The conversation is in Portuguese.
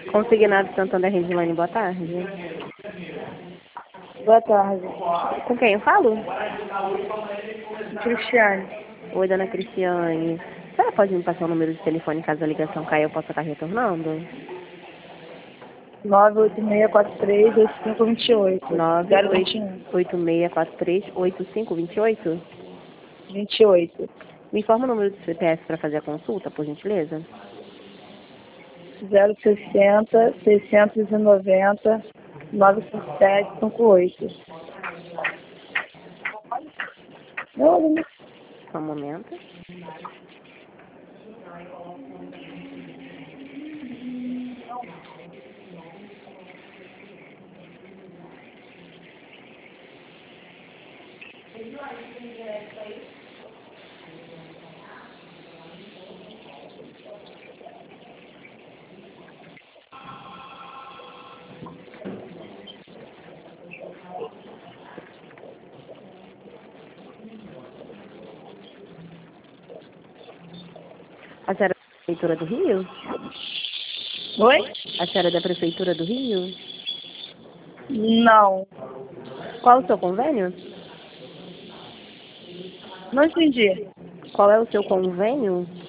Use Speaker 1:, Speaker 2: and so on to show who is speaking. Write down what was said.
Speaker 1: Consignado Santander Regiane, boa tarde.
Speaker 2: Boa tarde.
Speaker 1: Com quem eu falo?
Speaker 2: Cristiane.
Speaker 1: Oi, dona Cristiane. A senhora pode me passar o número de telefone caso a ligação caia eu possa estar retornando?
Speaker 2: 98643-8528.
Speaker 1: 98643-8528?
Speaker 2: 28.
Speaker 1: Me informa o número do CPF para fazer a consulta, por gentileza?
Speaker 2: 060 690 95758. Não,
Speaker 1: Só um momento. A senhora é da Prefeitura do Rio?
Speaker 2: Oi?
Speaker 1: A senhora é da Prefeitura do Rio?
Speaker 2: Não.
Speaker 1: Qual o seu convênio?
Speaker 2: Não entendi.
Speaker 1: Qual é o seu convênio?